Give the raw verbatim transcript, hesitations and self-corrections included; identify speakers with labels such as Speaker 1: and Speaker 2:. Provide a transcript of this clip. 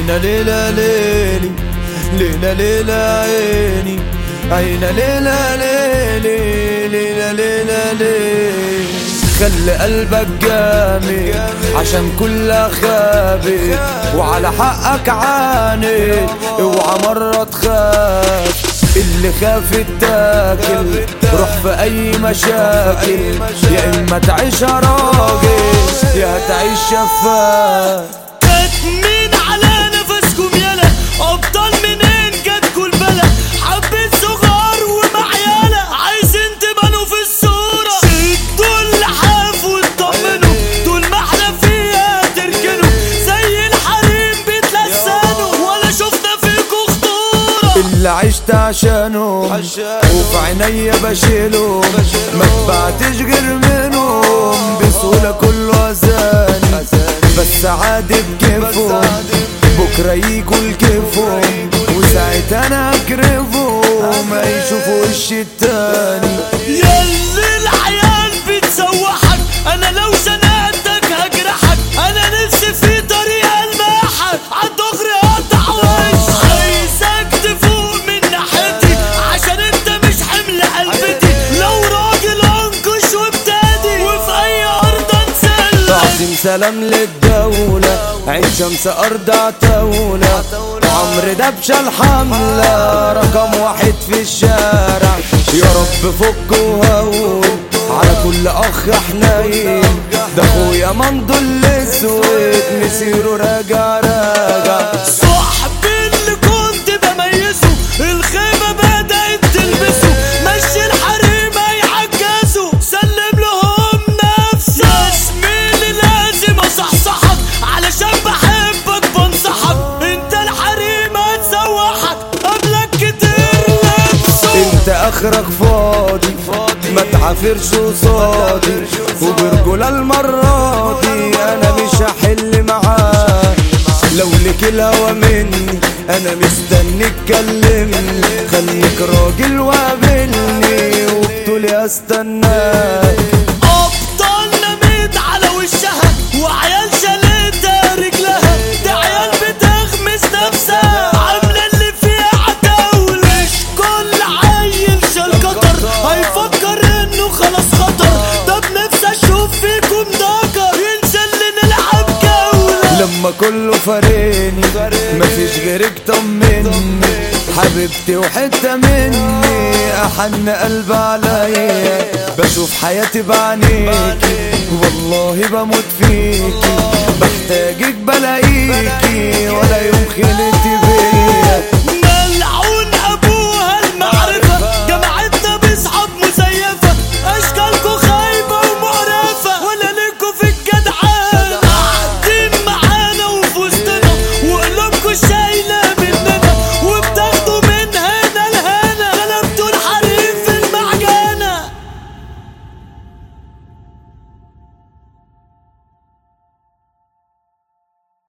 Speaker 1: عينا ليلة ليلي ليلة ليلة عيني عينا ليلة ليلي ليلة ليلة ليلي. خلي قلبك جامد عشان كلها خابت وعلى حقك عاند، اوعى مرة تخاف اللي خاف اتاكل. روح في اي مشاكل يا اما تعيش راجل يا تعيش شفاف.
Speaker 2: كاتمين على نفسكم يلا ابطال منين جاتكوا البلا، حبة صغار ومعيالة عايزين تبانوا في الصورة. شدوا اللحاف واطمنوا طول ما احنا فيها تركنوا، زي الحريم بيتلسنوا ولا شفنا فيكوا خطورة.
Speaker 1: اللي عشت عشانهم وفي عينيا بشيلهم، ما تبعتش غير منهم بسهولة كله أذاني، بس عادي بكيفهم بكرة يجوا الكيفهم وساعتها انا اكرفهم ما يشوفوا وش التاني.
Speaker 2: ياللي العيال بتسوحك انا لو زنقتك هجرحك، انا نفسي في طريق الماحك عالدغري اقطع وش. عايزك تفوق من ناحيتي عشان انت مش حمل قلبتي، لو راجل انكش وابتدي وفي اي ارض انزل.
Speaker 1: تعظيم سلام للدولة عين شمس أرض عتاولة، عمرو دبشة الحملة رقم واحد في الشارع. يا رب فك وهون على كل أخ حنين، ده أخويا ممدو الأسود مسيره راجع راجع.
Speaker 2: صاحبي اللي كنت بميزه الخيمة بدأت تلبسه، مشي الحريم هيعجزوا سلم لهم نفسك. يا زميلي لازم أصحصحك علشان بحبك بنصحك، انت الحريم هتسوحك قبلك كتير لبسه.
Speaker 1: انت اخرك فاضي ما تعافرش قصادي، وبرجولة المرة دي انا مش هحل معاك. لو لك الهوى مني انا مستني تكلمني، خليك راجل وقابلني وبطولي استناك.
Speaker 2: ابطال نميت على وشها وعيال شالتها رجلها، ده عيال بتغمس نفسها عامله اللي فيها عتاولة. مش كل عيل شال قطر هيفكر انه خلاص خطر، ده بنفسي اشوف فيكم ذكر ينزل نلعب جولة.
Speaker 1: لما كله فارقني مفيش غيرك طمني، حبيبتي وحتة مني احن قلب عليا، بشوف حياتي بعينيكي والله بموت فيكي،